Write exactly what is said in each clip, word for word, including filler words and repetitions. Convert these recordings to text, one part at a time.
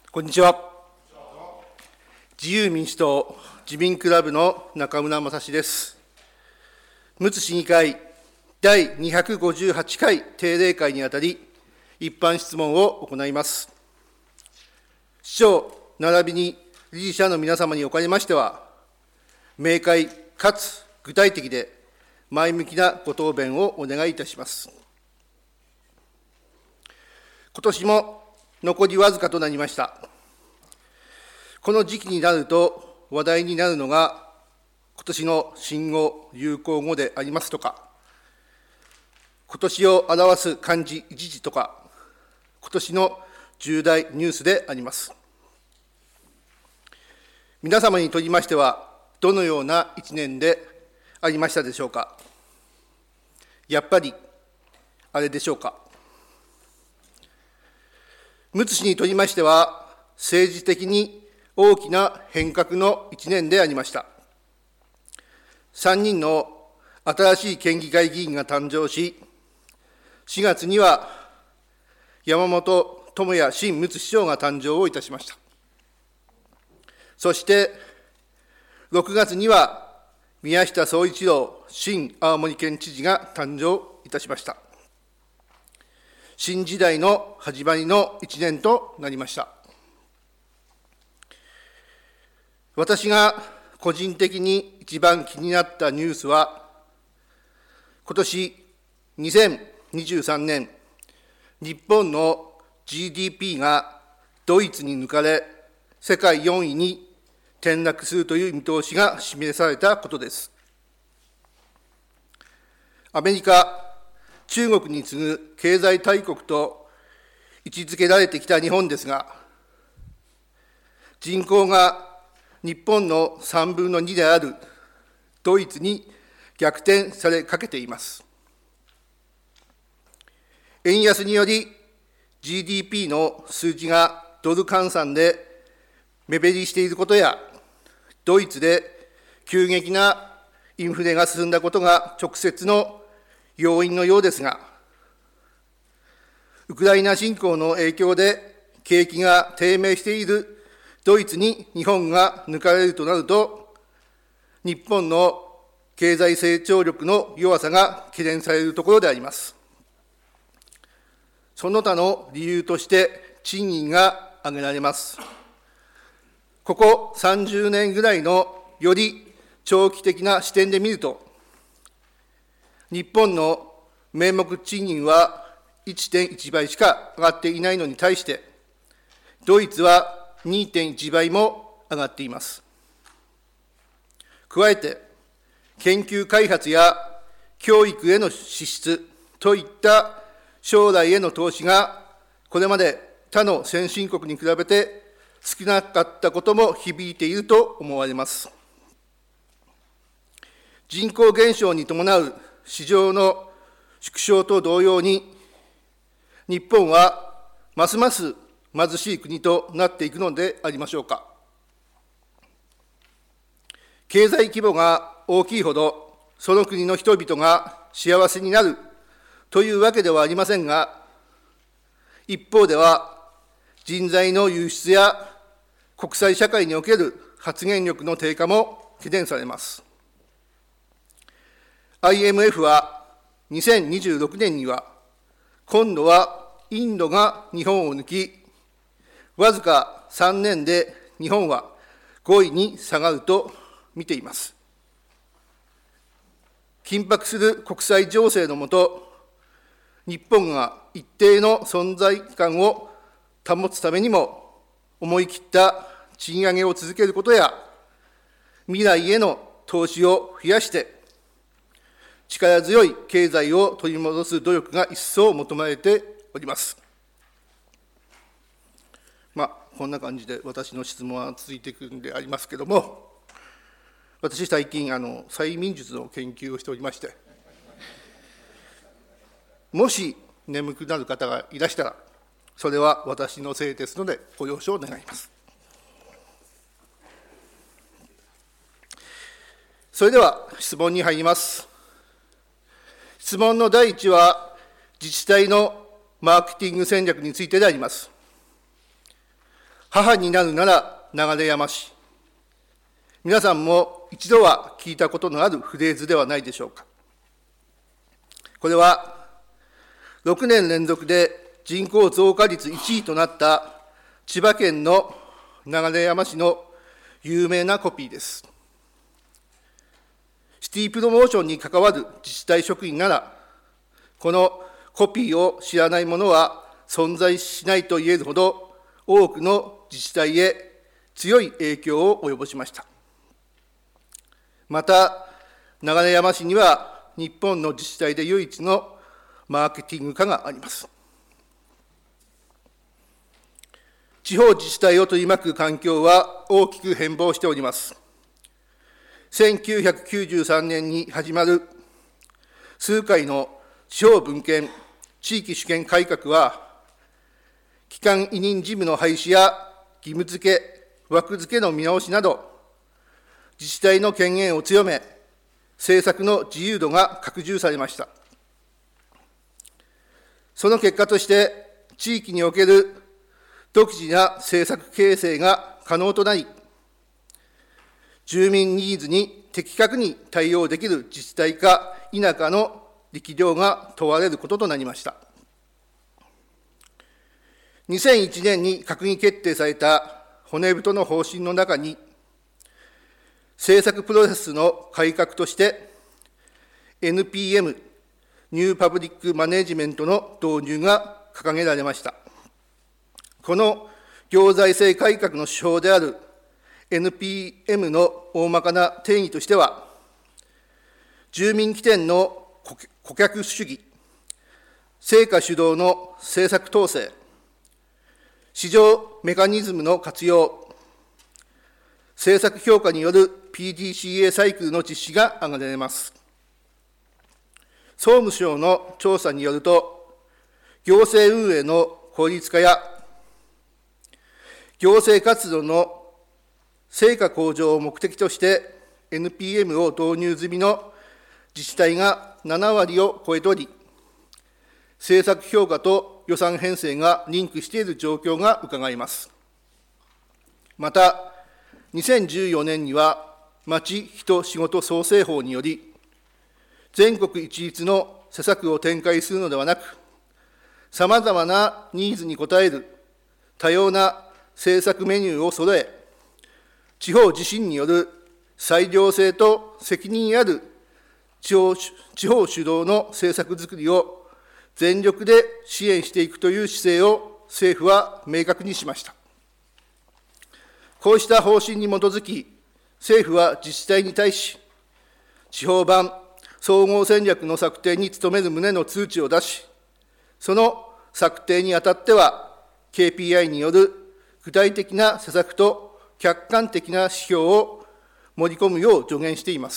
こんにちは。自由民主党自民クラブの中村雅史です。陸奥市議会だいにひゃくごじゅうはちかい定例会にあたり、一般質問を行います。市長並びに理事者の皆様におかれましては、明快かつ具体的で前向きなご答弁をお願いいたします。今年も残りわずかとなりました。この時期になると話題になるのが、今年の新語・流行語でありますとか、今年を表す漢字一字とか、今年の重大ニュースであります。皆様にとりましては、どのような一年でありましたでしょうか。やっぱり、あれでしょうか。陸奥市にとりましては、政治的に大きな変革の一年でありました。さんにんの新しい県議会議員が誕生し、しがつには山本智也新陸奥市長が誕生をいたしました。そして、ろくがつには宮下総一郎新青森県知事が誕生いたしました。新時代の始まりの一年となりました。私が個人的に一番気になったニュースは、今年にせんにじゅうさんねん、日本の ジーディーピー がドイツに抜かれ、世界よんいに転落するという見通しが示されたことです。アメリカ、中国に次ぐ経済大国と位置づけられてきた日本ですが、人口が日本のさんぶんのにであるドイツに逆転されかけています。円安により ジーディーピー の数字がドル換算で目減りしていることや、ドイツで急激なインフレが進んだことが直接の要因のようですが、ウクライナ侵攻の影響で景気が低迷しているドイツに日本が抜かれるとなると、日本の経済成長力の弱さが懸念されるところであります。その他の理由として賃金が挙げられます。ここさんじゅうねんぐらいのより長期的な視点で見ると、日本の名目賃金は いってんいちばいしか上がっていないのに対して、ドイツは にてんいちばいも上がっています。加えて、研究開発や教育への支出といった将来への投資が、これまで他の先進国に比べて少なかったことも響いていると思われます。人口減少に伴う市場の縮小と同様に、日本はますます貧しい国となっていくのでありましょうか。経済規模が大きいほど、その国の人々が幸せになるというわけではありませんが、一方では人材の流出や国際社会における発言力の低下も懸念されます。アイエムエフ はにせんにじゅうろくねんには、今度はインドが日本を抜き、わずかさんねんで日本はごいに下がると見ています。緊迫する国際情勢のもと、日本が一定の存在感を保つためにも、思い切った賃上げを続けることや、未来への投資を増やして、力強い経済を取り戻す努力が一層求められております。まあ、こんな感じで私の質問は続いていくんでありますけれども、私、最近、あの催眠術の研究をしておりまして、もし眠くなる方がいらしたら、それは私のせいですので、ご了承願います。それでは質問に入ります。質問の第一は、自治体のマーケティング戦略についてであります。 母になるなら流山市。皆さんも一度は聞いたことのあるフレーズではないでしょうか。これはろくねん連続で人口増加率いちいとなった千葉県の流山市の有名なコピーです。シティプロモーションに関わる自治体職員なら、このコピーを知らない者は存在しないと言えるほど、多くの自治体へ強い影響を及ぼしました。また、流山市には日本の自治体で唯一のマーケティング課があります。地方自治体を取り巻く環境は大きく変貌しております。せんきゅうひゃくきゅうじゅうさんねんに始まる数回の地方分権・地域主権改革は、基幹委任事務の廃止や義務付け、枠付けの見直しなど、自治体の権限を強め、政策の自由度が拡充されました。その結果として、地域における独自な政策形成が可能となり、住民ニーズに的確に対応できる自治体か否かの力量が問われることとなりました。にせんいちねんに閣議決定された骨太の方針の中に、政策プロセスの改革として、エヌピーエム、ニューパブリックマネジメントの導入が掲げられました。この行財政改革の手法である エヌピーエム の大まかな定義としては、住民起点の顧客主義、成果主導の政策統制、市場メカニズムの活用、政策評価による ピーディーシーエー サイクルの実施が挙げられます。総務省の調査によると、行政運営の効率化や行政活動の成果向上を目的として エヌピーエム を導入済みの自治体がななわりを超えており、政策評価と予算編成がリンクしている状況が伺えます。また、にせんじゅうよねんには、まち・人・仕事創生法により、全国一律の施策を展開するのではなく、さまざまなニーズに応える多様な政策メニューを揃え、地方自身による裁量性と責任ある地方、地方主導の政策づくりを全力で支援していくという姿勢を政府は明確にしました。こうした方針に基づき、政府は自治体に対し、地方版総合戦略の策定に努める旨の通知を出し、その策定にあたっては、ケーピーアイ による具体的な施策と客観的な指標を盛り込むよう助言しています。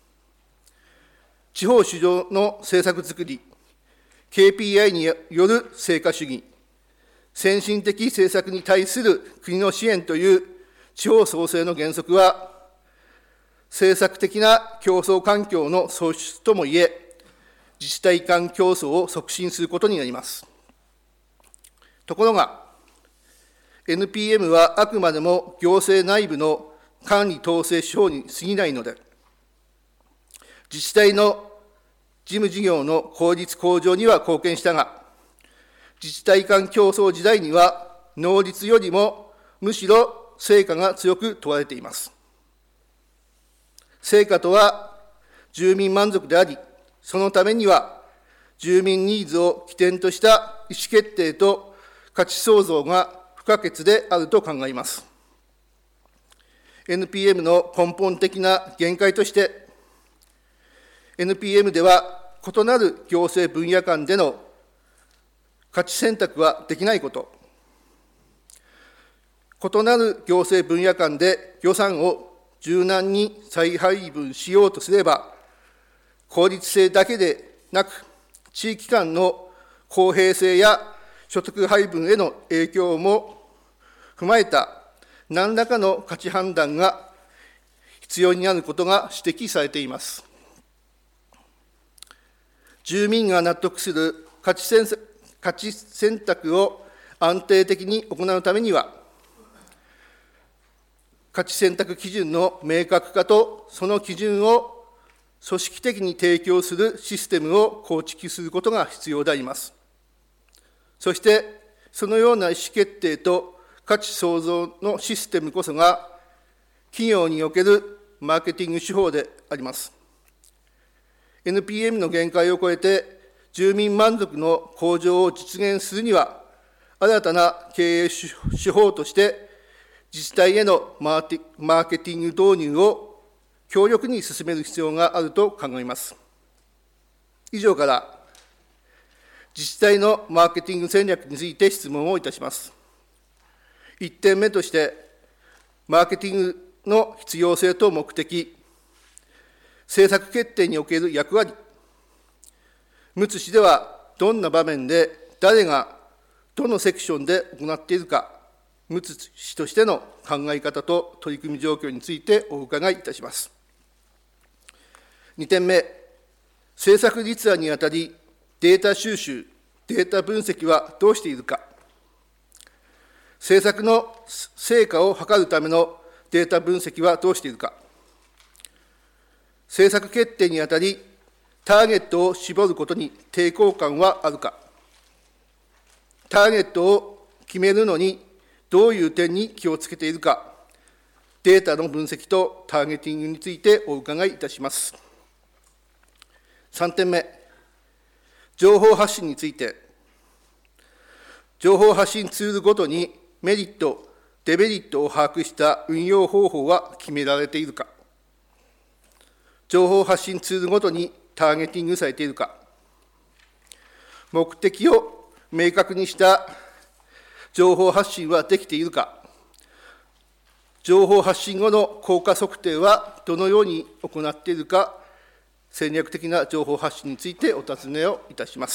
地方主導の政策づくり、ケーピーアイ による成果主義、先進的政策に対する国の支援という地方創生の原則は、政策的な競争環境の創出ともいえ、自治体間競争を促進することになります。ところが、エヌピーエム はあくまでも行政内部の管理統制手法に過ぎないので、自治体の事務事業の効率向上には貢献したが、自治体間競争時代には能率よりもむしろ成果が強く問われています。成果とは住民満足であり、そのためには住民ニーズを起点とした意思決定と価値創造が不可欠であると考えます。エヌピーエム の根本的な限界として、エヌピーエム では異なる行政分野間での価値選択はできないこと、異なる行政分野間で予算を柔軟に再配分しようとすれば、効率性だけでなく、地域間の公平性や所得配分への影響も踏まえた何らかの価値判断が必要になることが指摘されています。住民が納得する価値選、価値選択を安定的に行うためには、 価値選択基準の明確化と、その基準を組織的に提供するシステムを構築することが必要であります。そして、そのような意思決定と価値創造のシステムこそが、企業におけるマーケティング手法であります。エヌピーエム の限界を超えて、住民満足の向上を実現するには、新たな経営手法として、自治体へのマーケティング導入を強力に進める必要があると考えます。以上から、自治体のマーケティング戦略について質問をいたします。いってんめとして、マーケティングの必要性と目的、政策決定における役割、むつ市ではどんな場面で誰がどのセクションで行っているか、むつ市としての考え方と取り組み状況についてお伺いいたします。にてんめ、政策立案にあたり、データ収集、データ分析はどうしているか、政策の成果を図るためのデータ分析はどうしているか、政策決定にあたり、ターゲットを絞ることに抵抗感はあるか、ターゲットを決めるのにどういう点に気をつけているか、データの分析とターゲティングについてお伺いいたします。さんてんめ、情報発信について、情報発信ツールごとにメリット、デメリットを把握した運用方法は決められているか、情報発信ツールごとにターゲティングされているか、目的を明確にした情報発信はできているか、情報発信後の効果測定はどのように行っているか、戦略的な情報発信についてお尋ねをいたします。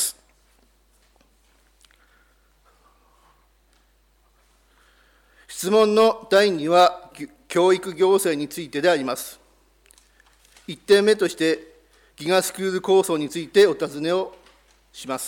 質問のだいには、教育行政についてであります。いってんめとして、ギガスクール構想についてお尋ねをします。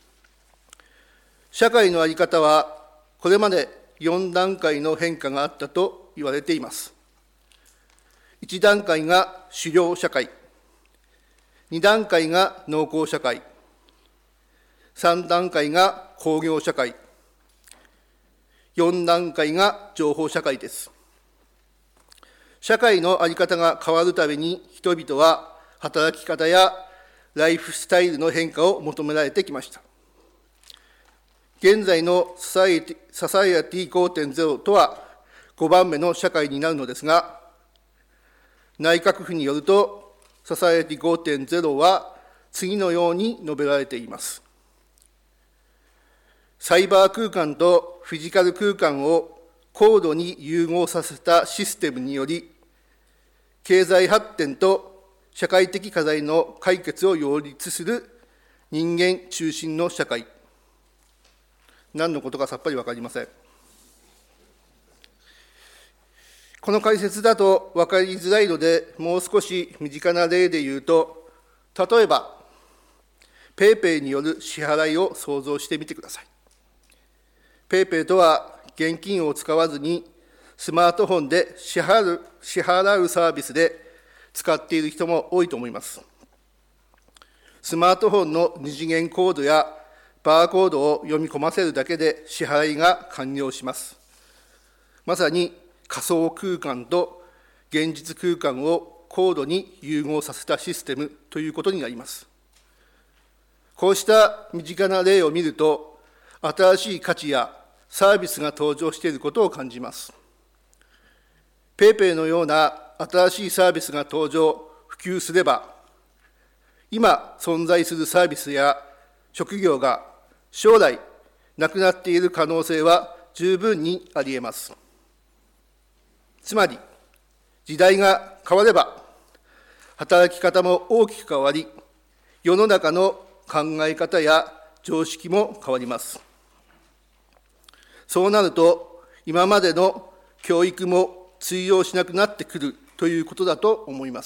社会の在り方は、これまでよんだんかいの変化があったと言われています。いちだんかいが狩猟社会、にだんかいが農耕社会、さんだんかいが工業社会、よんだんかいが情報社会です。社会の在り方が変わるたびに、人々は働き方やライフスタイルの変化を求められてきました。現在のササイエティ ごてんゼロ とはごばんめの社会になるのですが、内閣府によると、ササイエティ ごてんゼロ は次のように述べられています。サイバー空間とフィジカル空間を高度に融合させたシステムにより、経済発展と社会的課題の解決を擁立する人間中心の社会。何のことかさっぱり分かりません。この解説だと分かりづらいので、もう少し身近な例で言うと、例えば、ペイペイによる支払いを想像してみてください。ペイペイとは現金を使わずにスマートフォンで支払う、支払うサービスで使っている人も多いと思います。スマートフォンの二次元コードやバーコードを読み込ませるだけで支払いが完了します。まさに仮想空間と現実空間を高度に融合させたシステムということになります。こうした身近な例を見ると、新しい価値やサービスが登場していることを感じます。ペイペイのような新しいサービスが登場、普及すれば、今存在するサービスや職業が将来なくなっている可能性は十分にあり得ます。つまり、時代が変われば、働き方も大きく変わり、世の中の考え方や常識も変わります。そうなると、今までの教育も通用しなくなってくるということだと思います。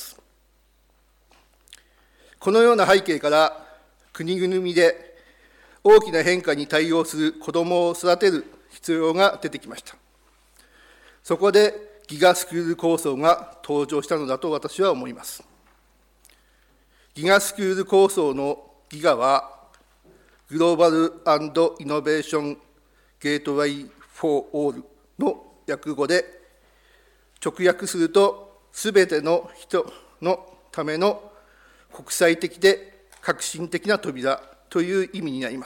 このような背景から、国ぐるみで大きな変化に対応する子どもを育てる必要が出てきました。そこで、 ギガスクール構想が登場したのだと私は思います。ギガスクール構想のギガは、グローバル&イノベーションゲートウェイフォーオールの訳語で、直訳すると、すべての人のための国際的で革新的な扉という意味になります。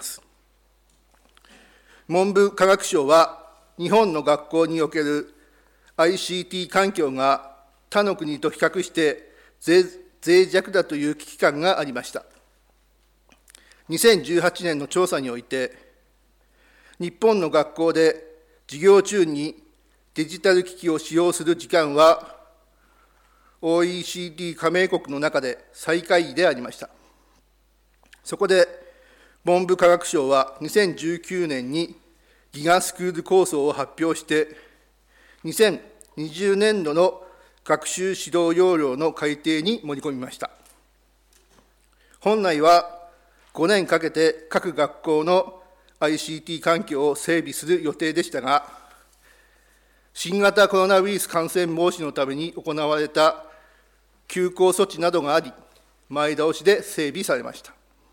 文部科学省は、日本の学校における アイシーティー 環境が他の国と比較して脆弱だという危機感がありました。にせんじゅうはちねんの調査において、日本の学校で授業中にデジタル機器を使用する時間は、オーイーシーディー 加盟国の中で最下位でありました。そこで、文部科学省はにせんじゅうきゅうねんにギガスクール構想を発表して、にせんにじゅうねんどの学習指導要領の改定に盛り込みました。本来はごねんかけて各学校の アイシーティー 環境を整備する予定でしたが、新型コロナウイルス感染防止のために行われた休校措置などがあり、前倒しで整備されました。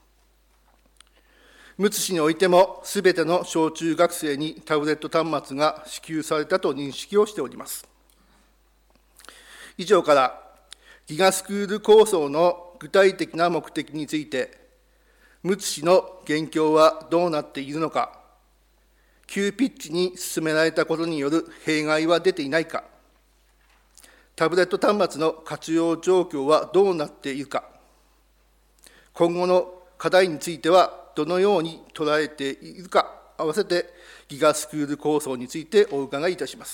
むつ市においても、すべての小中学生にタブレット端末が支給されたと認識をしております。以上から、ギガスクール構想の具体的な目的について、むつ市の現況はどうなっているのか、急ピッチに進められたことによる弊害は出ていないか、タブレット端末の活用状況はどうなっているか、今後の課題についてはどのように捉えているか、合わせてギガスクール構想についてお伺いいたします。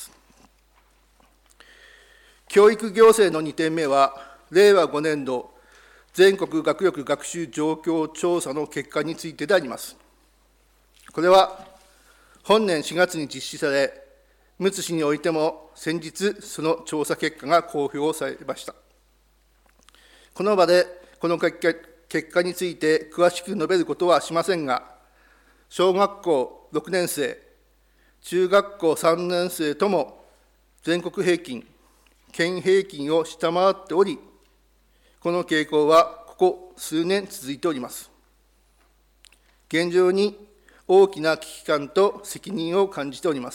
教育行政のにてんめは、れいわごねんど全国学力学習状況調査の結果についてであります。これは本年しがつに実施され、むつ市においても先日、その調査結果が公表されました。この場でこの結果結果について詳しく述べることはしませんが、小学校ろくねんせい、中学校さんねんせいとも全国平均、県平均を下回っており、この傾向はここ数年続いております。現状に大きな危機感と責任を感じております。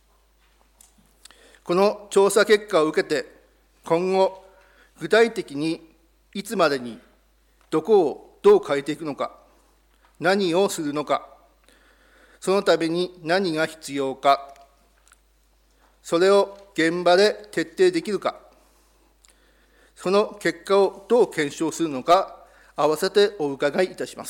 この調査結果を受けて、今後、具体的にいつまでにどこをどう変えていくのか、何をするのか、そのために何が必要か、それを現場で徹底できるか、その結果をどう検証するのか、合わせてお伺いいたします。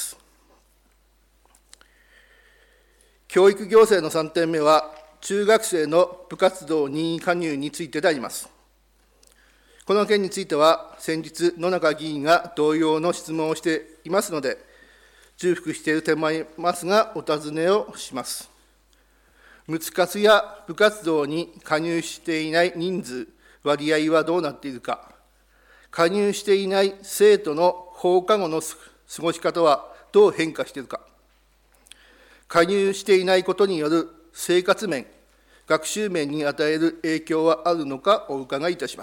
教育行政のさんてんめは、中学生の部活動任意加入についてであります。この件については、先日、野中議員が同様の質問をしていますので、重複している点もありますが、お尋ねをします。むつ活や部活動に加入していない人数、割合はどうなっているか、加入していない生徒の放課後の過ごし方はどう変化しているか、加入していないことによる生活面、学習面に与える影響はあるのかお伺いいたします。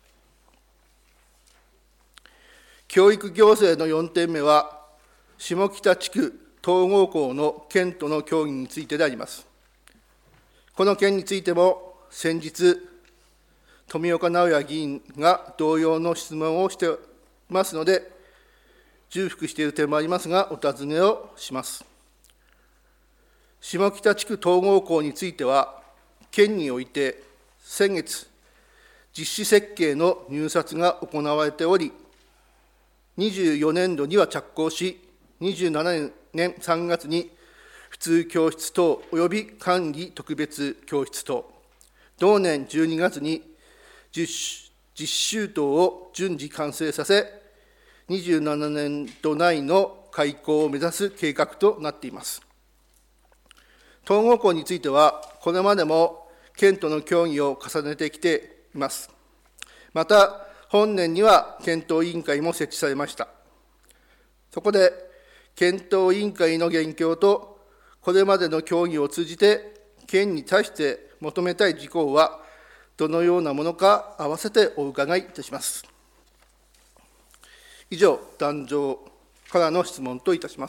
教育行政のよんてんめは、下北地区統合校の県との協議についてであります。この件についても、先日、富岡直也議員が同様の質問をしていますので、重複している点もありますが、お尋ねをします。下北地区統合校については、県において先月、実施設計の入札が行われており、にじゅうよねんどには着工し、にじゅうななねんさんがつに普通教室等および管理特別教室等、同年じゅうにがつに実習棟を順次完成させ、にじゅうななねんど内の開校を目指す計画となっています。統合校については、これまでも県との協議を重ねてきています。また、本年には検討委員会も設置されました。そこで、検討委員会の現況と、これまでの協議を通じて、県に対して求めたい事項はどのようなものか、併せてお伺いいたします。以上、壇上からの質問といたします。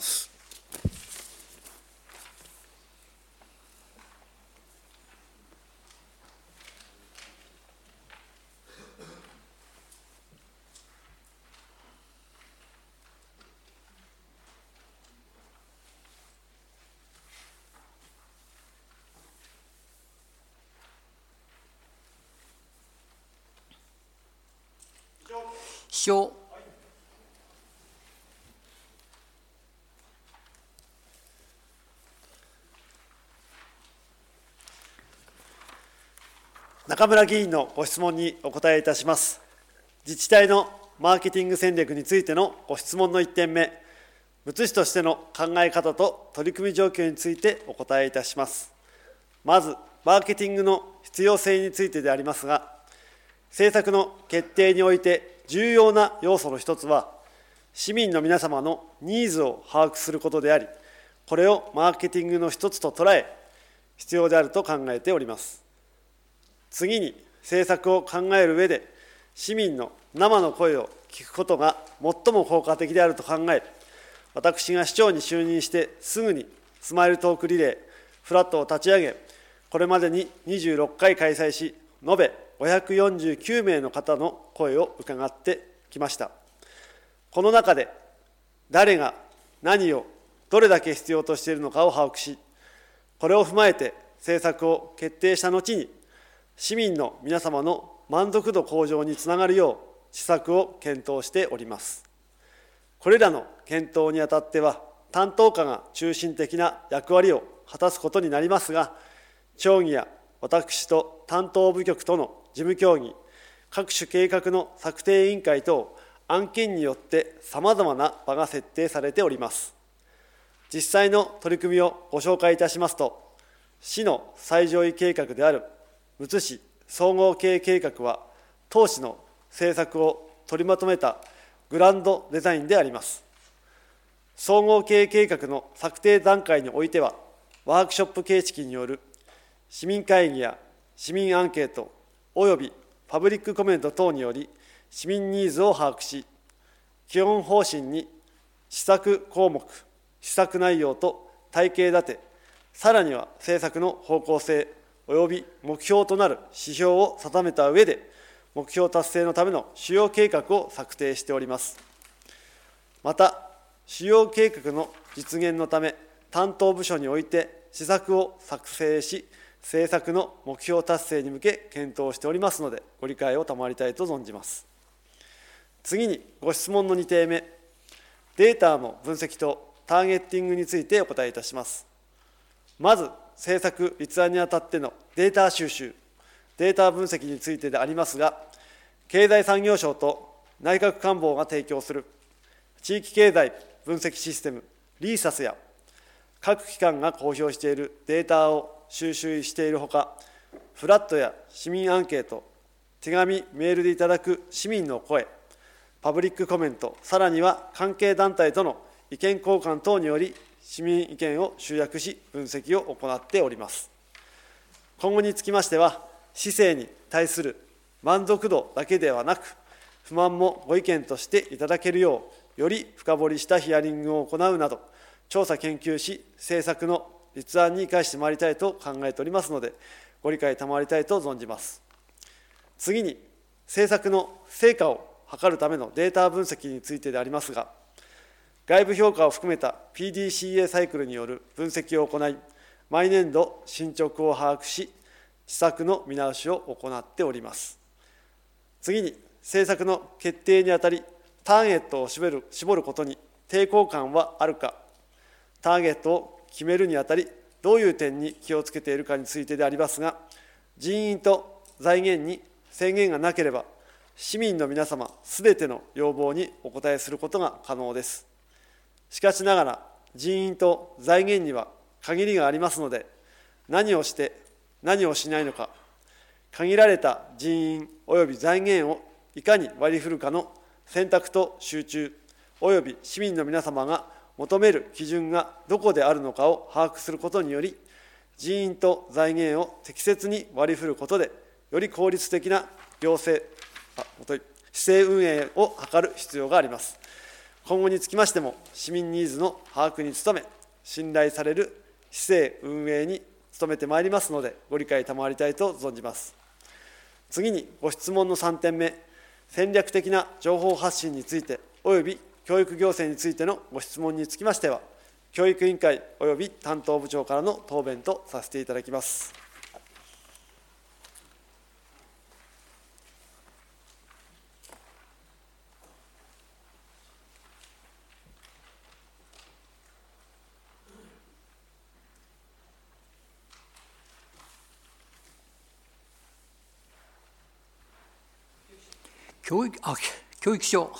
秘書中村議員のご質問にお答えいたします。自治体のマーケティング戦略についてのご質問のいってんめ、むつ市としての考え方と取り組み状況についてお答えいたします。まず、マーケティングの必要性についてでありますが、政策の決定において重要な要素の一つは、市民の皆様のニーズを把握することであり、これをマーケティングの一つと捉え、必要であると考えております。次に、政策を考える上で、市民の生の声を聞くことが最も効果的であると考え、私が市長に就任してすぐにスマイルトークリレー、フラットを立ち上げ、これまでににじゅうろっかい開催し、延べごひゃくよんじゅうきゅうめいの方の声を伺ってきました。この中で、誰が何をどれだけ必要としているのかを把握し、これを踏まえて政策を決定した後に、市民の皆様の満足度向上につながるよう施策を検討しております。これらの検討にあたっては、担当課が中心的な役割を果たすことになりますが、町議や私と担当部局との事務協議、各種計画の策定委員会等、案件によってさまざまな場が設定されております。実際の取り組みをご紹介いたしますと、市の最上位計画であるむつ市総合経営計画は、当市の政策を取りまとめたグランドデザインであります。総合経営計画の策定段階においては、ワークショップ形式による市民会議や市民アンケートおよびパブリックコメント等により、市民ニーズを把握し、基本方針に施策項目、施策内容と体系立て、さらには政策の方向性および目標となる指標を定めた上で、目標達成のための主要計画を策定しております。また、主要計画の実現のため、担当部署において施策を作成し、政策の目標達成に向け検討しておりますので、ご理解を賜りたいと存じます。次に、ご質問のにてんめ、データの分析とターゲッティングについてお答えいたします。まず、政策立案にあたってのデータ収集、データ分析についてでありますが、経済産業省と内閣官房が提供する地域経済分析システム、リーサスや、各機関が公表しているデータを収集しているほか、フラットや市民アンケート、手紙、メールでいただく市民の声、パブリックコメント、さらには関係団体との意見交換等により、市民意見を集約し、分析を行っております。今後につきましては、市政に対する満足度だけではなく、不満もご意見としていただけるよう、より深掘りしたヒアリングを行うなど、調査研究し、政策の立案に生かしてまいりたいと考えておりますので、ご理解賜りたいと存じます。次に、政策の成果を測るためのデータ分析についてでありますが、外部評価を含めた ピーディーシーエー サイクルによる分析を行い、毎年度進捗を把握し、施策の見直しを行っております。次に、政策の決定にあたり、ターゲットを絞る、絞ることに抵抗感はあるか、ターゲットを決めるにあたり、どういう点に気をつけているかについてでありますが、人員と財源に制限がなければ、市民の皆様すべての要望にお応えすることが可能です。しかしながら、人員と財源には限りがありますので、何をして何をしないのか、限られた人員および財源をいかに割り振るかの選択と集中、および市民の皆様が求める基準がどこであるのかを把握することにより、人員と財源を適切に割り振ることで、 より効率的な行政、あ、もとい、市政運営を図る必要があります。今後につきましても、市民ニーズの把握に努め、信頼される市政運営に努めてまいりますので、ご理解賜りたいと存じます。次に、ご質問のさんてんめ、戦略的な情報発信について、および教育行政についてのご質問につきましては、教育委員会および担当部長からの答弁とさせていただきます。 教育、あ、教育省。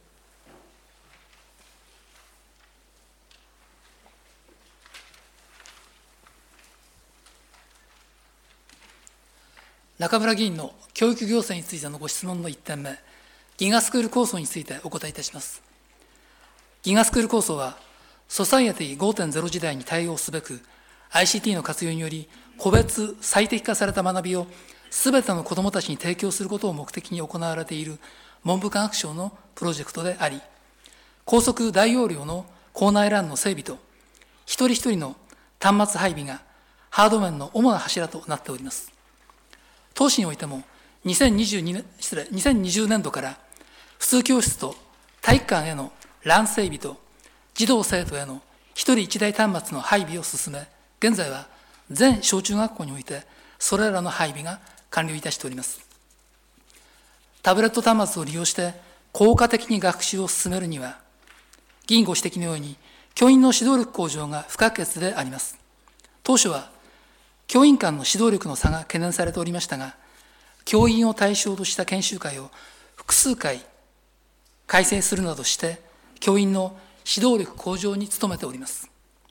中村議員の教育行政についてのご質問のいってんめ、ギガスクール構想についてお答えいたします。ギガスクール構想は、ソサイエティ ごてんゼロ 時代に対応すべく、アイシーティー の活用により、個別最適化された学びをすべての子どもたちに提供することを目的に行われている文部科学省のプロジェクトであり、高速大容量の校内ランの整備と、一人一人の端末配備がハード面の主な柱となっております。当市においてもにせんにじゅうにねん、失礼、にせんにじゅうねんどから普通教室と体育館へのラン整備と児童生徒への一人一台端末の配備を進め、現在は全小中学校においてそれらの配備が完了いたしております。タブレット端末を利用して効果的に学習を進めるには、議員ご指摘のように教員の指導力向上が不可欠であります。当初は教員間の指導力の差が懸念されておりましたが、教員を対象とした研修会を複数回開催するなどして教員の指導力向上に努めております。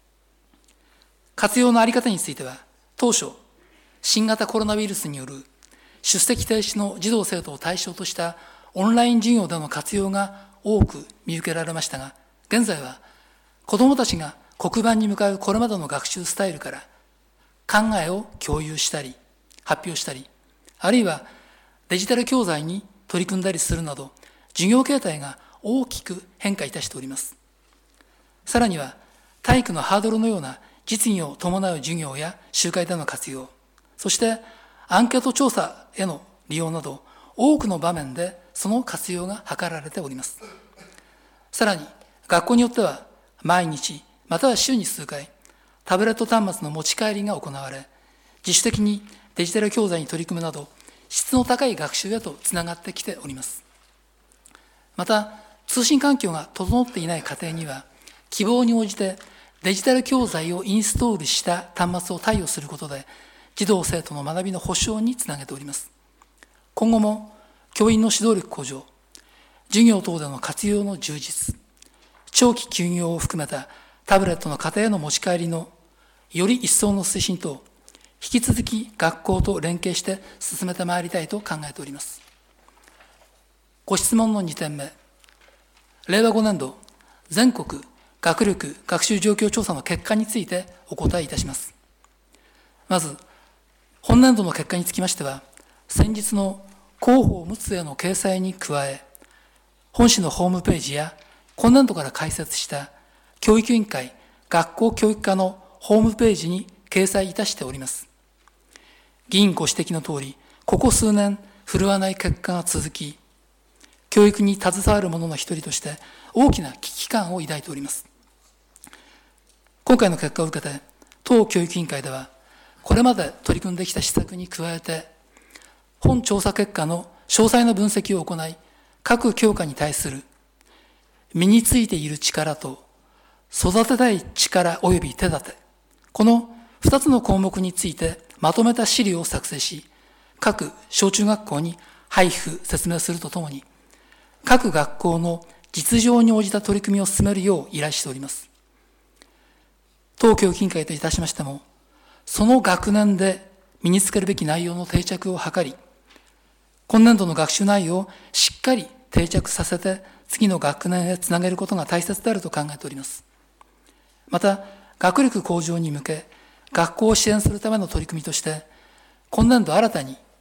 活用の在り方については、当初新型コロナウイルスによる出席停止の児童生徒を対象としたオンライン授業での活用が多く見受けられましたが、現在は子どもたちが黒板に向かうこれまでの学習スタイルから考えを共有したり発表したり、あるいはデジタル教材に取り組んだりするなど、授業形態が大きく変化いたしております。さらには体育のハードルのような実技を伴う授業や集会での活用、そしてアンケート調査への利用など、多くの場面でその活用が図られております。さらに、学校によっては毎日、または週に数回、タブレット端末の持ち帰りが行われ、自主的にデジタル教材に取り組むなど、質の高い学習へとつながってきております。また、通信環境が整っていない家庭には、希望に応じてデジタル教材をインストールした端末を貸与することで、児童生徒の学びの保障につなげております。今後も教員の指導力向上、授業等での活用の充実、長期休業を含めたタブレットの家庭への持ち帰りのより一層の推進等、引き続き学校と連携して進めてまいりたいと考えております。ご質問のにてんめ、れいわごねんど全国学力学習状況調査の結果についてお答えいたします。まず、本年度の結果につきましては、先日の広報陸奥への掲載に加え、本市のホームページや今年度から開設した教育委員会学校教育課のホームページに掲載いたしております。議員ご指摘のとおり、ここ数年振るわない結果が続き、教育に携わる者の一人として大きな危機感を抱いております。今回の結果を受けて、当教育委員会では、これまで取り組んできた施策に加えて、本調査結果の詳細な分析を行い、各教科に対する身についている力と育てたい力及び手立て、このふたつの項目についてまとめた資料を作成し、各小中学校に配布、説明するとともに、各学校の実情に応じた取り組みを進めるよう依頼しております。当教育委員会といたしましても、その学年で身につけるべき内容の定着を図り、今年度の学習内容をしっかり定着させて、次の学年へつなげることが大切であると考えております。また、学力向上に向け、学校を支援するための取り組みとして、今年度新たに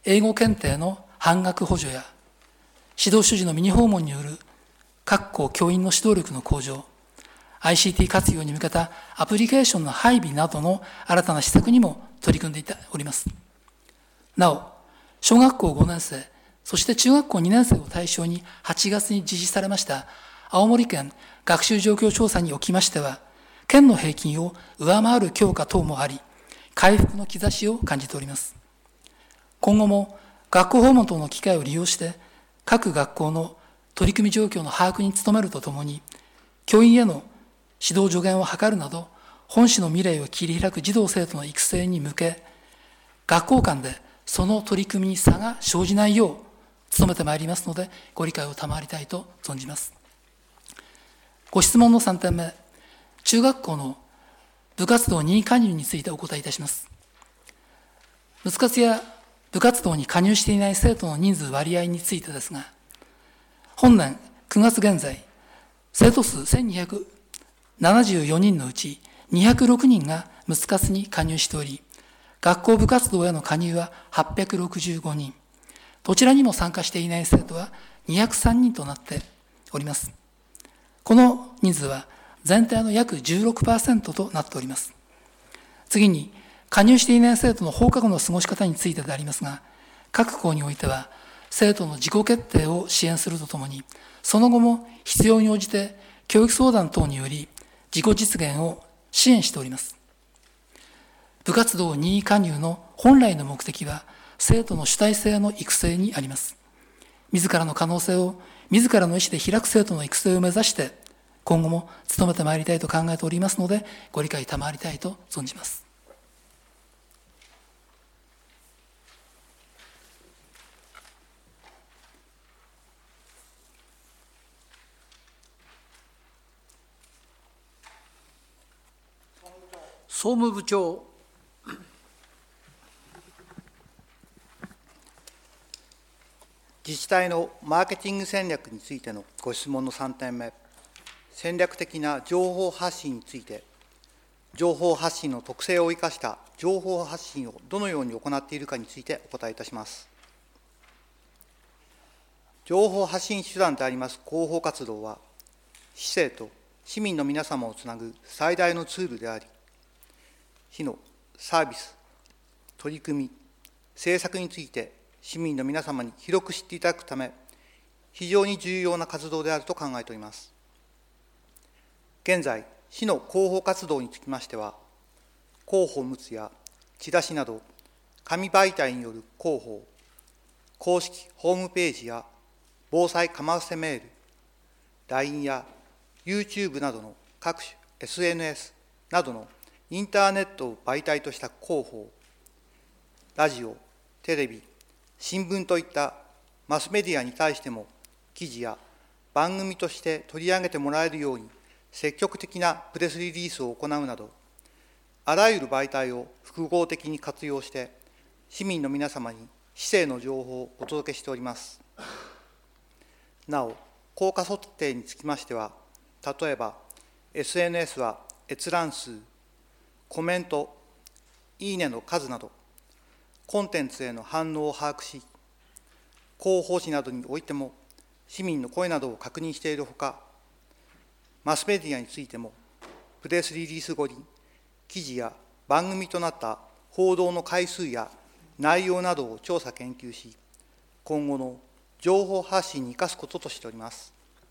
英語検定の半額補助や、指導主事のミニ訪問による各校教員の指導力の向上、アイシーティー 活用に向けたアプリケーションの配備などの新たな施策にも取り組んでおります。なお、小学校ごねん生、そして中学校にねん生を対象にはちがつに実施されました青森県学習状況調査におきましては、県の平均を上回る強化等もあり、回復の兆しを感じております。今後も学校訪問等の機会を利用して、各学校の取り組み状況の把握に努めるとともに、教員への指導助言を図るなど、本市の未来を切り開く児童生徒の育成に向け、学校間でその取り組みに差が生じないよう努めてまいりますので、ご理解を賜りたいと存じます。ご質問のさんてんめ、中学校の部活動任意加入についてお答えいたします。部活や部活動に加入していない生徒の人数割合についてですが、本年くがつ現在、生徒数せんにひゃくななじゅうよにんのうちにひゃくろくにんがむつ活に加入しており、学校部活動への加入ははっぴゃくろくじゅうごにん、どちらにも参加していない生徒はにひゃくさんにんとなっております。この人数は全体の約 じゅうろくパーセント となっております。次に、加入していない生徒の放課後の過ごし方についてでありますが、各校においては、生徒の自己決定を支援するとともに、その後も必要に応じて教育相談等により自己実現を支援しております。部活動任意加入の本来の目的は、生徒の主体性の育成にあります。自らの可能性を自らの意思で開く生徒の育成を目指して、今後も努めてまいりたいと考えておりますので、ご理解賜りたいと存じます。 総務部長。 自治体のマーケティング戦略についてのご質問のさんてんめ、戦略的な情報発信について、情報発信の特性を生かした情報発信をどのように行っているかについてお答えいたします。情報発信手段であります広報活動は、市政と市民の皆様をつなぐ最大のツールであり、市のサービス、取り組み、政策について市民の皆様に広く知っていただくため、非常に重要な活動であると考えております。現在、市の広報活動につきましては、広報物やチラシなど、紙媒体による広報、公式ホームページや防災かまわせメール、ライン や YouTube などの各種 エスエヌエス などのインターネットを媒体とした広報、ラジオ、テレビ、新聞といったマスメディアに対しても、記事や番組として取り上げてもらえるように、積極的なプレスリリースを行うなど、あらゆる媒体を複合的に活用して、市民の皆様に市政の情報をお届けしております。なお、効果測定につきましては、例えば エスエヌエス は閲覧数、コメント、いいねの数など、コンテンツへの反応を把握し、広報誌などにおいても、市民の声などを確認しているほか、マスメディアについても、プレスリリース後に、記事や番組となった報道の回数や内容などを調査研究し、今後の情報発信に生かすこととしております。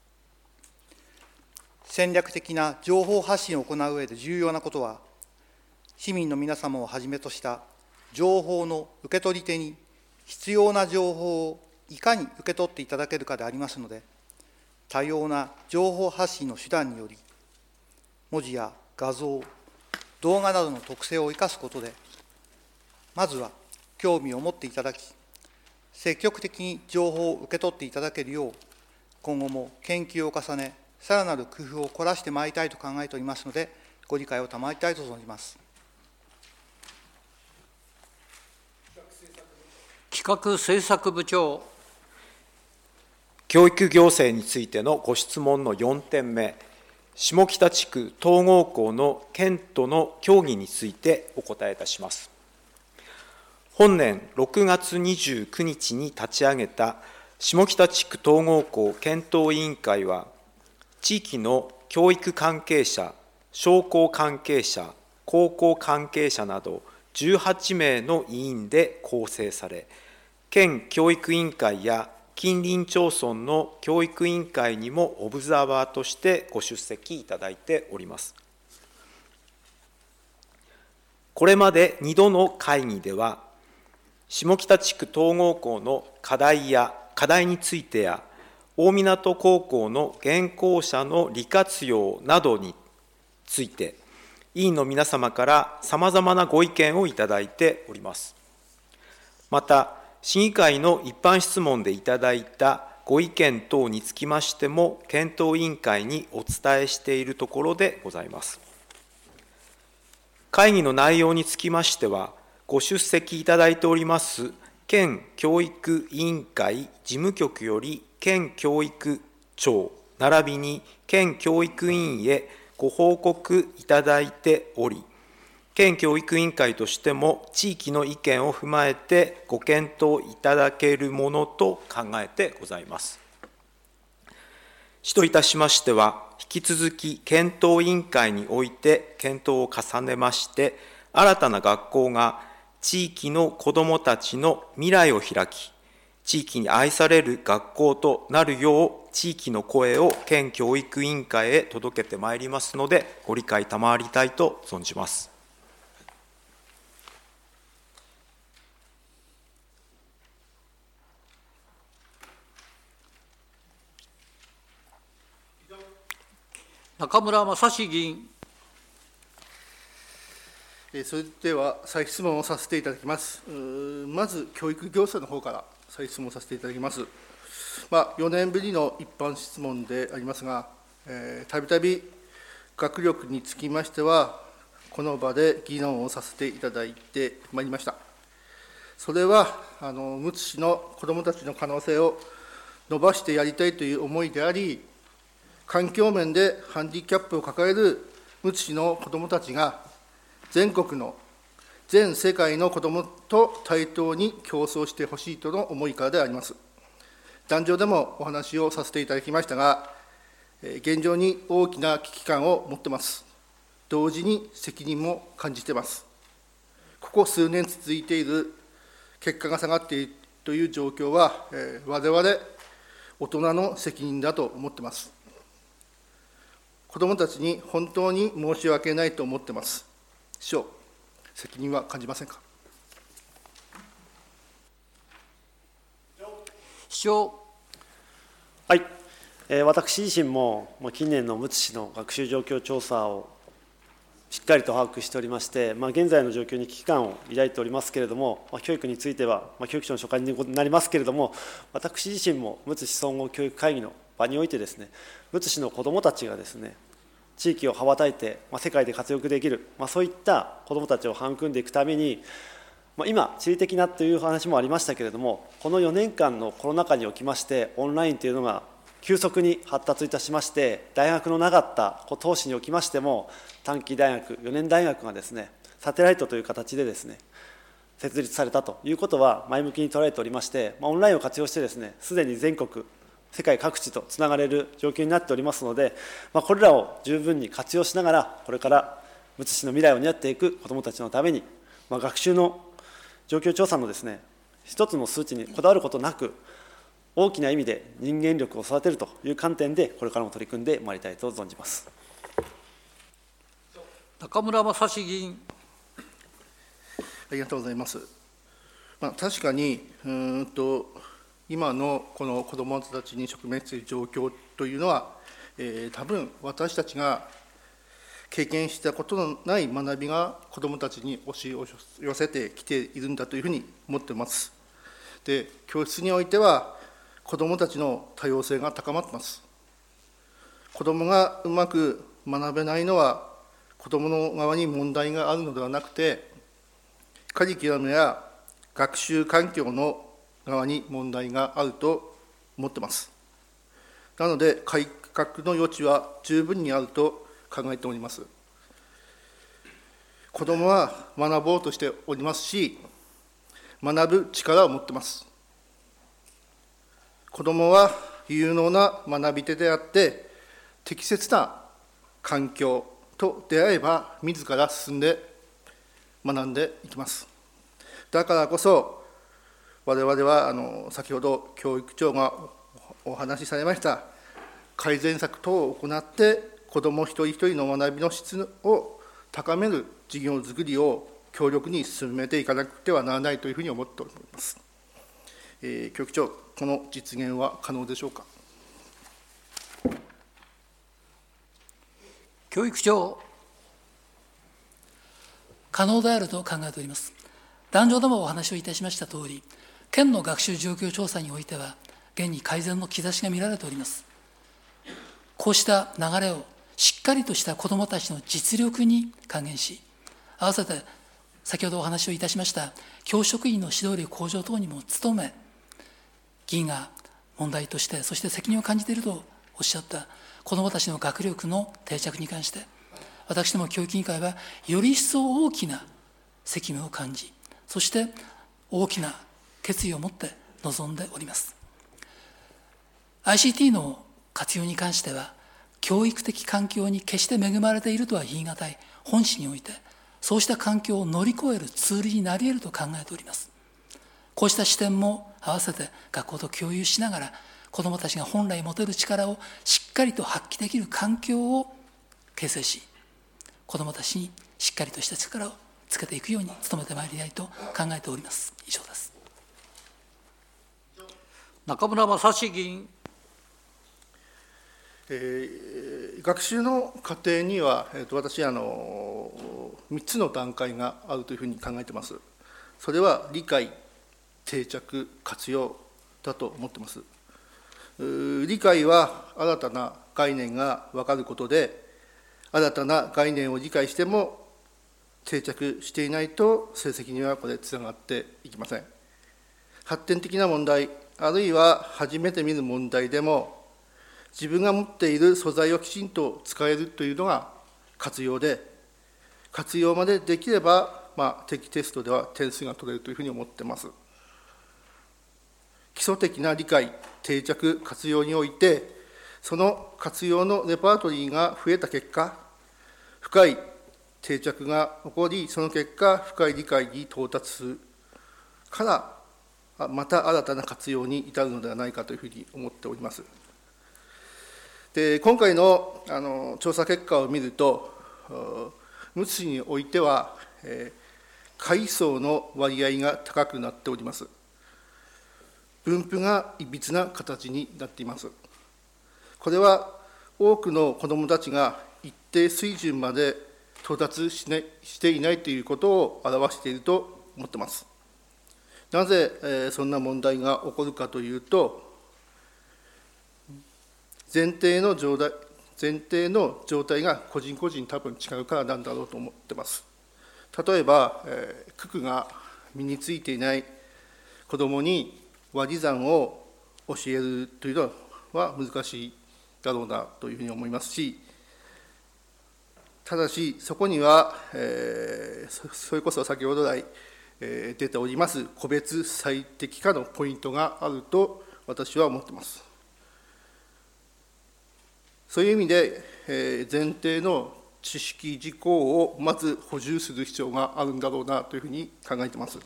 戦略的な情報発信を行う上で重要なことは、市民の皆様をはじめとした情報の受け取り手に必要な情報をいかに受け取っていただけるかでありますので、多様な情報発信の手段により、文字や画像、動画などの特性を生かすことで、まずは興味を持っていただき、積極的に情報を受け取っていただけるよう、今後も研究を重ね、さらなる工夫を凝らしてまいりたいと考えておりますので、ご理解を賜りたいと存じます。 企画政策部長。 教育行政についてのご質問のよんてんめ、下北地区統合校の県との協議についてお答えいたします。 本年ろくがつにじゅうくにちに立ち上げた下北地区統合校検討委員会は、地域の教育関係者、商工関係者、高校関係者などじゅうはちめいの委員で構成され、県教育委員会や近隣町村の教育委員会にもオブザーバーとしてご出席いただいております。これまでにどの会議では、下北地区統合校の課題や課題についてや、大湊高校の現校舎の利活用などについて、委員の皆様からさまざまなご意見をいただいております。また、審議会の一般質問でいただいたご意見等につきましても、検討委員会にお伝えしているところでございます。会議の内容につきましては、ご出席いただいております県教育委員会事務局より県教育庁並びに県教育委員へご報告いただいており、県教育委員会としても地域の意見を踏まえてご検討いただけるものと考えてございます。市といたしましては、引き続き検討委員会において検討を重ねまして、新たな学校が地域の子どもたちの未来を開き、地域に愛される学校となるよう、地域の声を県教育委員会へ届けてまいりますので、ご理解賜りたいと存じます。 中村雅史議員。 それでは再質問をさせていただきます。まず、教育行政の方から再質問させていただきます。まあ、よねんぶりの一般質問でありますが、たびたび学力につきましては、この場で議論をさせていただいてまいりました。それは、あのむつ市の子どもたちの可能性を伸ばしてやりたいという思いであり、環境面でハンディキャップを抱えるむつ市の子どもたちが、全国の、全世界の子どもと対等に競争してほしいとの思いからであります。壇上でもお話をさせていただきましたが、現状に大きな危機感を持っています。同時に責任も感じています。ここ数年続いている結果が下がっているという状況は、我々大人の責任だと思っています。子どもたちに本当に申し訳ないと思っています。市長、責任は感じませんか。 市長。 はい、えー、私自身も近年のむつ市の学習状況調査をしっかりと把握しておりまして、まあ、現在の状況に危機感を抱いておりますけれども、まあ、教育については、まあ、教育庁の所管になりますけれども、私自身もむつ市総合教育会議の場においてですね、むつ市の子どもたちがですね、地域を羽ばたいて、まあ、世界で活躍できる、まあ、そういった子どもたちを育んでいくために、まあ、今、地理的なという話もありましたけれども、このよねんかんのコロナ禍におきまして、オンラインというのが急速に発達いたしまして、大学のなかった投資におきましても、短期大学、よねん大学がですね、サテライトという形でですね、設立されたということは前向きに捉えておりまして、まあ、オンラインを活用してですね、すでに全国、世界各地とつながれる状況になっておりますので、まあ、これらを十分に活用しながら、これからむつ市の未来を担っていく子どもたちのために、まあ、学習の状況調査のですね、一つの数値にこだわることなく、大きな意味で人間力を育てるという観点で、これからも取り組んでまいりたいと存じます。 中村雅史議員。 ありがとうございます。まあ、確かにうーんと今のこの子どもたちに直面している状況というのは、えー、多分私たちが経験したことのない学びが子どもたちに押し寄せてきているんだというふうに思っています。で、教室においては子どもたちの多様性が高まっています。子どもがうまく学べないのは子どもの側に問題があるのではなくて、カリキュラムや学習環境の側に問題があると思っています。なので改革の余地は十分にあると考えております。子どもは学ぼうとしておりますし、 学ぶ力を持っています。子どもは有能な学び手であって、適切な環境と出会えば、自ら進んで学んでいきます。だからこそ、我々はあの先ほど教育長がお話しされました改善策等を行って、子ども一人一人の学びの質を高める事業づくりを強力に進めていかなくてはならないというふうに思っております。えー、教育長、この実現は可能でしょうか。 教育長。 可能であると考えております。壇上でもお話をいたしましたとおり、県の学習状況調査においては、現に改善の兆しが見られております。こうした流れをしっかりとした子どもたちの実力に還元し、合わせて先ほどお話をいたしました教職員の指導力向上等にも努め、議員が問題として、そして責任を感じているとおっしゃった子どもたちの学力の定着に関して、私ども教育委員会はより一層大きな責務を感じ、そして大きな決意を持って臨んでおります。アイシーティー の活用に関しては、教育的環境に決して恵まれているとは言い難い本市において、そうした環境を乗り越えるツールになり得ると考えております。こうした視点も合わせて学校と共有しながら、子どもたちが本来持てる力をしっかりと発揮できる環境を形成し、子どもたちにしっかりとした力をつけていくように努めてまいりたいと考えております。以上です。 中村雅史議員。 えー、学習の過程には、えー、と私あの、みっつの段階があるというふうに考えています。それは理解、定着、活用だと思っています。理解は新たな概念が分かることで、新たな概念を理解しても定着していないと成績にはこれつながっていきません。発展的な問題、あるいは初めて見る問題でも、自分が持っている素材をきちんと使えるというのが活用で、活用までできれば、まあ、定期テストでは点数が取れるというふうに思っています。基礎的な理解、定着、活用において、その活用のレパートリーが増えた結果、深い定着が起こり、その結果、深い理解に到達するから、また新たな活用に至るのではないかというふうに思っております。で今回 の, あの調査結果を見ると、むつ市においては、えー、下位層の割合が高くなっております。分布がいびつな形になっています。これは多くの子どもたちが一定水準まで到達し、ね、していないということを表していると思っています。なぜ、えー、そんな問題が起こるかというと、前提の状態、前提の状態が個人個人多分違うからなんだろうと思っています。例えば、えー、九九が身についていない子どもに割り算を教えるというのは難しいだろうなというふうに思いますし、ただし、そこには、えー、それこそ先ほど来、えー、出ております個別最適化のポイントがあると私は思っています。そういう意味で、えー、前提の知識事項をまず補充する必要があるんだろうなというふうに考えています。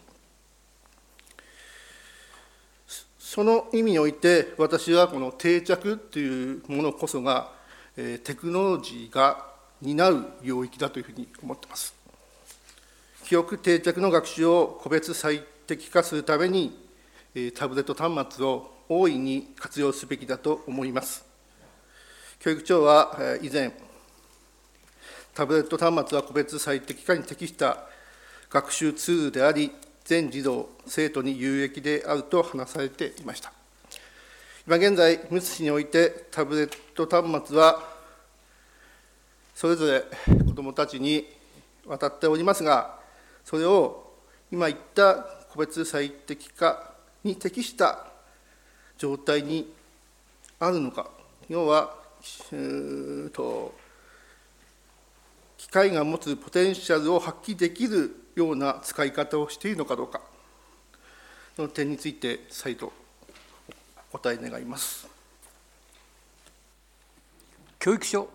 その意味において、私はこの定着というものこそが、えー、テクノロジーが担う領域だというふうに思っています。記憶定着の学習を個別最適化するために、えー、タブレット端末を大いに活用すべきだと思います。教育長は以前、タブレット端末は個別最適化に適した学習ツールであり、全児童、生徒に有益であると話されていました。今現在、むつ市においてタブレット端末は、それぞれ子どもたちに渡っておりますが、それを今言った個別最適化に適した状態にあるのか、要は、と機械が持つポテンシャルを発揮できるような使い方をしているのかどうか、 その点について再度お答え願います。 教育省。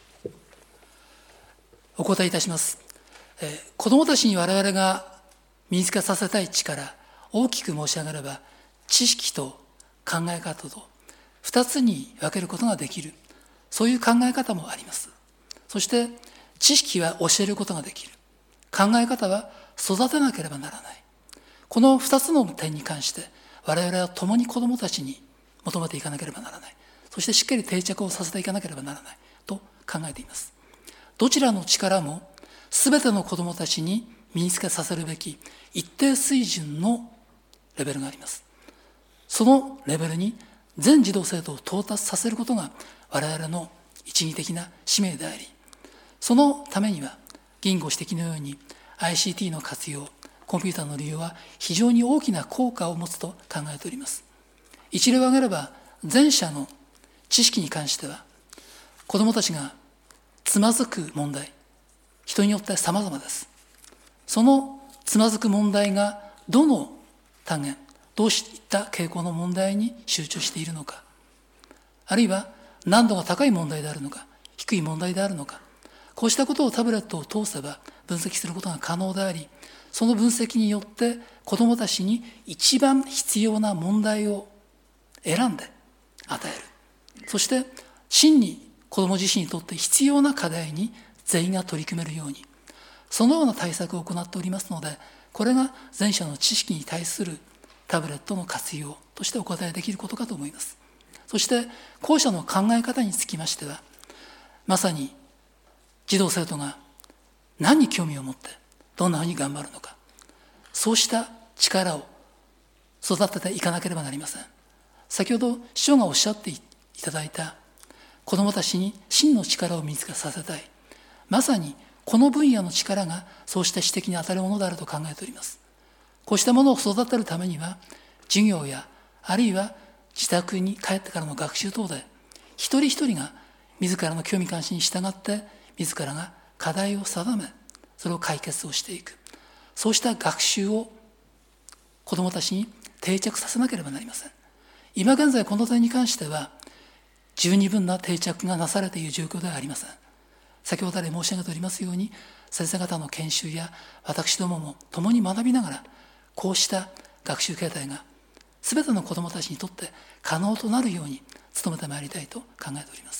お答えいたします。えー、子どもたちに我々が身につけさせたい力、大きく申し上げれば、知識と考え方と二つに分けることができる、そういう考え方もあります。そして知識は教えることができる、考え方は育てなければならない。この二つの点に関して我々は共に子どもたちに求めていかなければならない。そしてしっかり定着をさせていかなければならないと考えています。どちらの力もすべての子どもたちに身につけさせるべき一定水準のレベルがあります。そのレベルに全児童生徒を到達させることが我々の一義的な使命であり、そのためには議員ご指摘のように アイシーティー の活用、コンピューターの利用は非常に大きな効果を持つと考えております。一例を挙げれば、前者の知識に関しては子どもたちがつまずく問題、人によって様々です。そのつまずく問題がどの単元、どういった傾向の問題に集中しているのか、あるいは難度が高い問題であるのか、低い問題であるのか、こうしたことをタブレットを通せば分析することが可能であり、その分析によって子どもたちに一番必要な問題を選んで与える。そして真に子ども自身にとって必要な課題に全員が取り組めるように、そのような対策を行っておりますので、これが前者の知識に対するタブレットの活用としてお答えできることかと思います。そして後者の考え方につきましては、まさに児童生徒が何に興味を持ってどんなふうに頑張るのか、そうした力を育てていかなければなりません。先ほど市長がおっしゃっていただいた子どもたちに真の力を身につけさせたい、まさにこの分野の力がそうした指摘に当たるものであると考えております。こうしたものを育てるためには、授業やあるいは自宅に帰ってからの学習等で一人一人が自らの興味関心に従って自らが課題を定め、それを解決をしていく、そうした学習を子どもたちに定着させなければなりません。今現在この点に関しては十二分な定着がなされている状況ではありません。先ほど来申し上げておりますように、先生方の研修や私どもも共に学びながら、こうした学習形態がすべての子どもたちにとって可能となるように努めてまいりたいと考えております。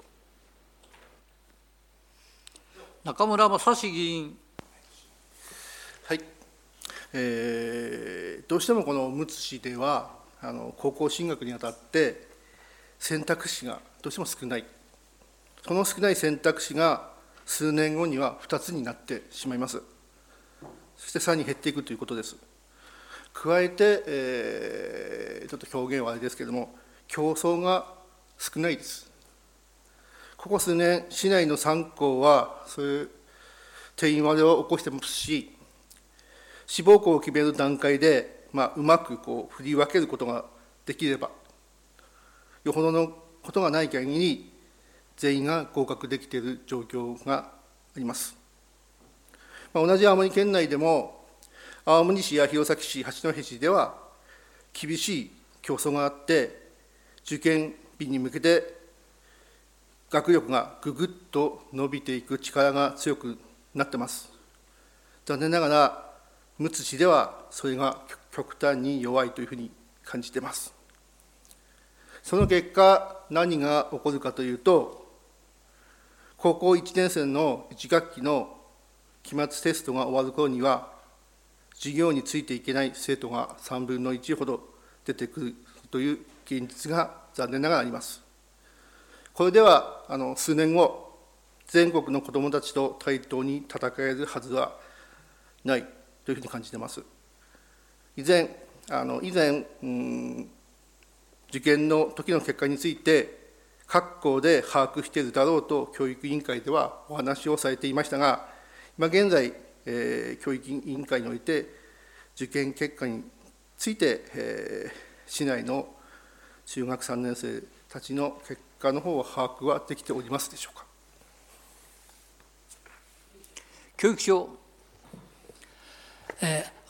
中村雅史議員。 はい、えー、どうしてもこのむつ市ではあの高校進学にあたって選択肢がどうしても少ない。その少ない選択肢が数年後にはふたつになってしまいます。そしてさらに減っていくということです。加えて、えー、ちょっと表現はあれですけれども、競争が少ないです。ここ数年、市内のさん校は、そういう定員割れを起こしてますし、志望校を決める段階で、まあ、うまくこう振り分けることができれば、よほどのことがない限り、全員が合格できている状況があります。まあ、同じ青森県内でも、青森市や弘前市、八戸市では、厳しい競争があって、受験日に向けて、学力がぐぐっと伸びていく力が強くなっています。残念ながら、むつ市ではそれが極端に弱いというふうに感じています。その結果、何が起こるかというと、高校いちねん生のいち学期の期末テストが終わる頃には、授業についていけない生徒がさんぶんのいちほど出てくるという現実が残念ながらあります。これではあの数年後、全国の子どもたちと対等に戦えるはずはないというふうに感じています。以前、あの以前、うん、受験の時の結果について、各校で把握しているだろうと教育委員会ではお話をされていましたが、今現在、えー、教育委員会において受験結果について、えー、市内の中学さんねん生たちの結果の方を把握はできておりますでしょうか。 教育省。 えー、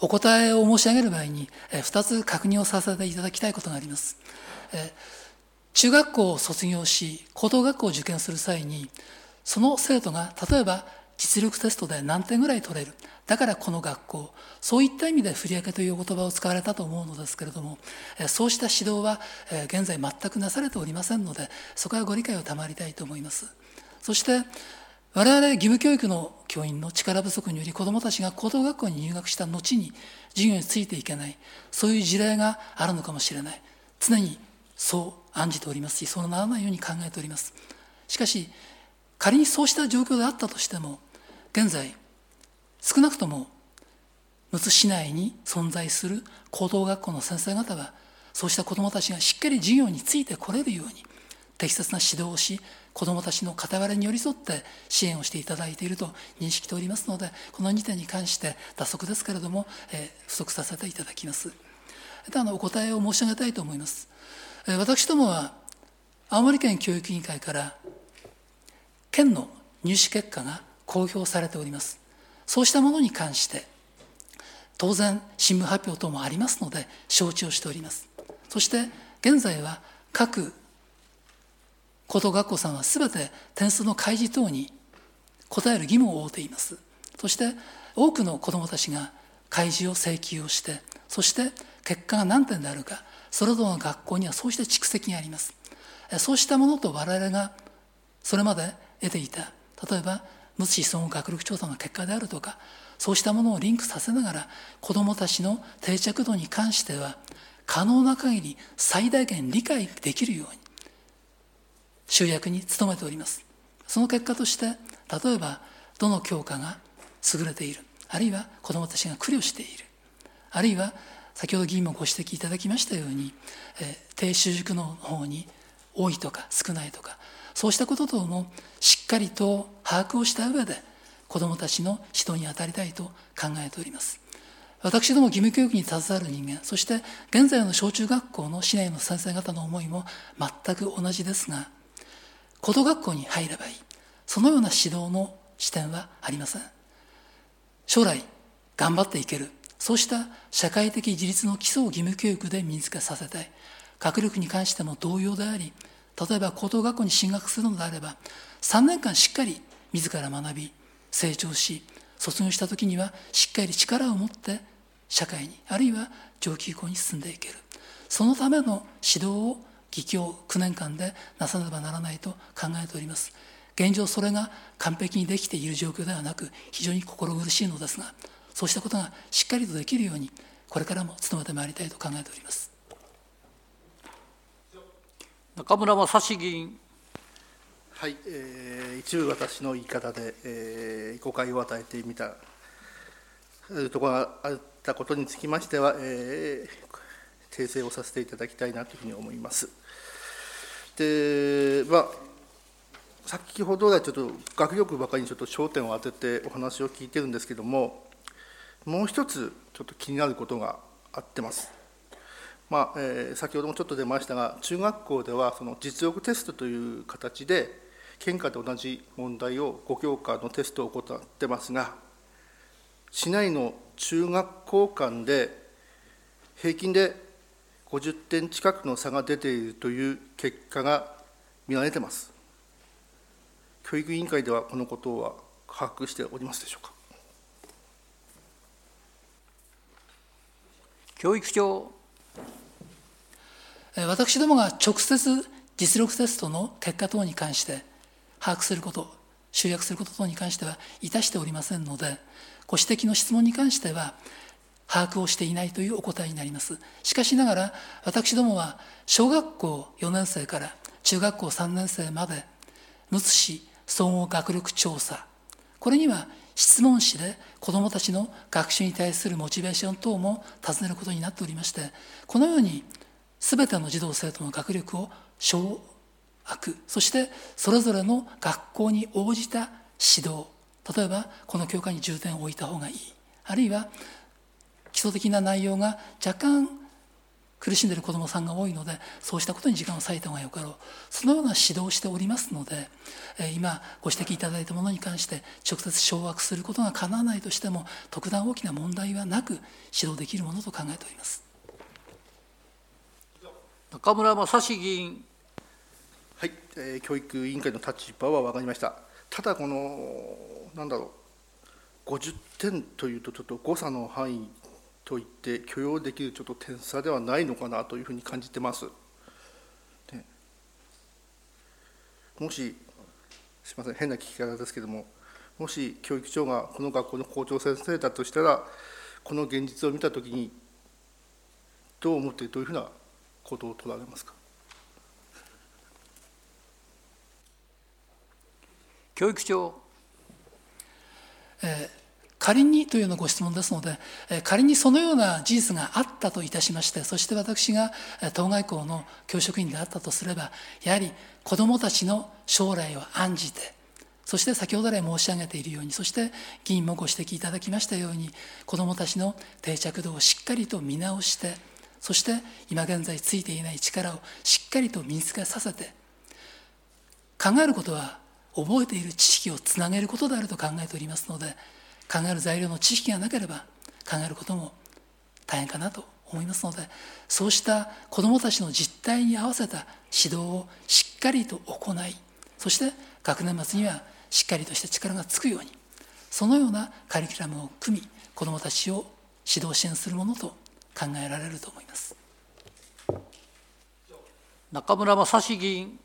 お答えを申し上げる前にふたつ確認をさせていただきたいことがあります。中学校を卒業し高等学校を受験する際に、その生徒が例えば実力テストで何点ぐらい取れる、だからこの学校、そういった意味で振り分けという言葉を使われたと思うのですけれども、そうした指導は現在全くなされておりませんので、そこはご理解を賜りたいと思います。そして我々義務教育の教員の力不足により、子どもたちが高等学校に入学した後に授業についていけない、そういう事例があるのかもしれない。常にそう案じておりますし、そうならないように考えております。しかし仮にそうした状況であったとしても、現在少なくともむつ市内に存在する高等学校の先生方は、そうした子どもたちがしっかり授業についてこれるように適切な指導をし、子どもたちの傍らに寄り添って支援をしていただいていると認識しておりますので、このにてんに関して脱足ですけれども、えー、不足させていただきます。ではお答えを申し上げたいと思います。えー、私どもは青森県教育委員会から県の入試結果が公表されております。そうしたものに関して当然新聞発表等もありますので承知をしております。そして現在は各高等学校さんはすべて点数の開示等に答える義務を負うています。そして多くの子どもたちが開示を請求をして、そして結果が何点であるか、それぞれの学校にはそうした蓄積があります。そうしたものと我々がそれまで得ていた、例えばむつ市総合学力調査の結果であるとか、そうしたものをリンクさせながら子どもたちの定着度に関しては可能な限り最大限理解できるように集約に努めております。その結果として、例えばどの教科が優れている、あるいは子どもたちが苦慮している、あるいは先ほど議員もご指摘いただきましたように、えー、低習熟の方に多いとか少ないとか、そうしたこと等もしっかりと把握をした上で子どもたちの指導に当たりたいと考えております。私ども義務教育に携わる人間、そして現在の小中学校の市内の先生方の思いも全く同じですが、高等学校に入ればいい、そのような指導の視点はありません。将来頑張っていける、そうした社会的自立の基礎を義務教育で身につけさせたい。学力に関しても同様であり、例えば高等学校に進学するのであればさんねんかんしっかり自ら学び成長し、卒業した時にはしっかり力を持って社会に、あるいは上級校に進んでいける。そのための指導を義教きゅうねんかんでなさねばならないと考えております。現状それが完璧にできている状況ではなく、非常に心苦しいのですが、そうしたことがしっかりとできるようにこれからも努めてまいりたいと考えております。 中村雅史議員。 はい、えー、一部私の言い方で、えー、誤解を与えてみたところがあったことにつきましては、えー、訂正をさせていただきたいなというふうに思います。で、まあ、先ほど来ちょっと学力ばかりにちょっと焦点を当ててお話を聞いてるんですけれども、もう一つちょっと気になることがあってます。まあえー、先ほどもちょっと出ましたが、中学校ではその実力テストという形で県下と同じ問題をご教科のテストを行ってますが、市内の中学校間で平均でごじゅってん近くの差が出ているという結果が見られています。教育委員会ではこのことは把握しておりますでしょうか。 教育長。 私どもが直接実力テストの結果等に関して把握すること、集約すること等に関してはいたしておりませんので、ご指摘の質問に関しては把握をしていないというお答えになります。しかしながら私どもは小学校よねん生から中学校さんねん生までむつ市総合学力調査、これには質問紙で子どもたちの学習に対するモチベーション等も尋ねることになっておりまして、このようにすべての児童生徒の学力を掌握、そしてそれぞれの学校に応じた指導、例えばこの教科に重点を置いた方がいい、あるいは基礎的な内容が若干苦しんでいる子どもさんが多いので、そうしたことに時間を割いた方がよかろう、そのような指導をしておりますので、今ご指摘いただいたものに関して直接掌握することがかなわないとしても、特段大きな問題はなく指導できるものと考えております。 中村雅史議員。 はい、えー、教育委員会の立場は分かりました。ただ、この、なんだろう、ごじゅってんというと、ちょっと誤差の範囲といって許容できるちょっと点差ではないのかなというふうに感じてます。でもし、すみません、変な聞き方ですけれども、もし教育長がこの学校の校長先生だとしたら、この現実を見たときに、どう思って、どういうふうなことを取られますか。 教育長。 えー仮にというようなご質問ですので、仮にそのような事実があったといたしまして、そして私が当該校の教職員であったとすれば、やはり子どもたちの将来を案じて、そして先ほど来申し上げているように、そして議員もご指摘いただきましたように、子どもたちの定着度をしっかりと見直して、そして今現在ついていない力をしっかりと身につけさせて、考えることは覚えている知識をつなげることであると考えておりますので、考える材料の知識がなければ考えることも大変かなと思いますので、そうした子どもたちの実態に合わせた指導をしっかりと行い、そして学年末にはしっかりとした力がつくように、そのようなカリキュラムを組み、子どもたちを指導支援するものと考えられると思います。 中村雅史議員。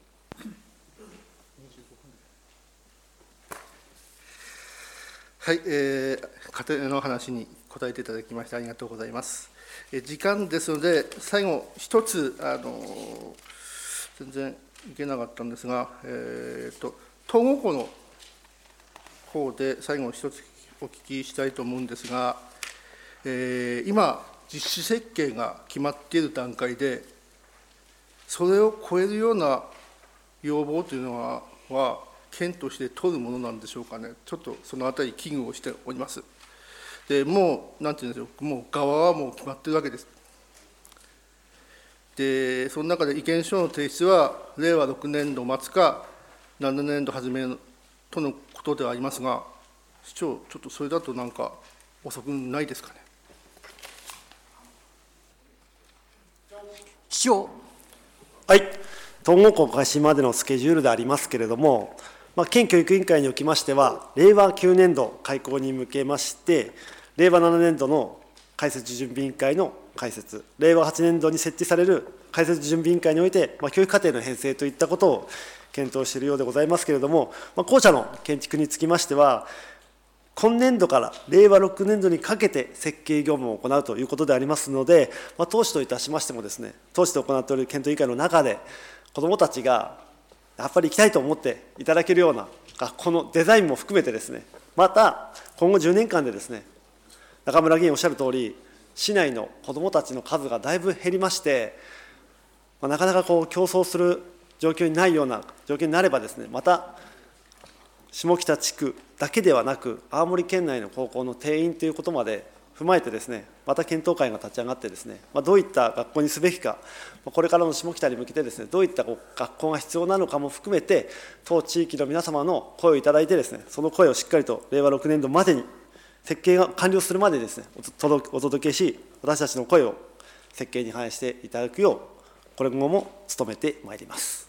はい、えー、家庭の話に答えていただきましてありがとうございます。えー、時間ですので、最後、一つ、あの全然いけなかったんですが、えーと、統合校の方で最後、一つお聞きしたいと思うんですが、えー、今、実施設計が決まっている段階で、それを超えるような要望というのは、は県として取るものなんでしょうかね、ちょっとそのあたり、危惧をしております。でもう、なんていうんでしょう、もう側はもう決まってるわけです。で、その中で意見書の提出は、れいわろくねんど末か、ななねんど初めとのことではありますが、市長、ちょっとそれだとなんか、遅くないですかね。 市長。 はい、統合校開始までのスケジュールでありますけれども、まあ、県教育委員会におきましては、れいわきゅうねんど開校に向けまして、れいわななねんどの開設準備委員会の開設、れいわはちねんどに設置される開設準備委員会において、まあ、教育課程の編成といったことを検討しているようでございますけれども、まあ、校舎の建築につきましては、今年度かられいわろくねんどにかけて設計業務を行うということでありますので、まあ、当市といたしましてもですね、当市で行っておる検討委員会の中で、子どもたちがやっぱり行きたいと思っていただけるような学校のデザインも含めてですね、また今後じゅうねんかんでですね、中村議員おっしゃるとおり、市内の子どもたちの数がだいぶ減りまして、まあ、なかなかこう競争する状況にないような状況になればですね、また下北地区だけではなく、青森県内の高校の定員ということまで踏まえてですね、また検討会が立ち上がってですね、まあ、どういった学校にすべきか、これからの下北に向けてですね、どういったこう学校が必要なのかも含めて、当地域の皆様の声をいただいてですね、その声をしっかりとれいわろくねんどまでに設計が完了するまでですね、お届けし、私たちの声を設計に反映していただくよう、これ後も努めてまいります。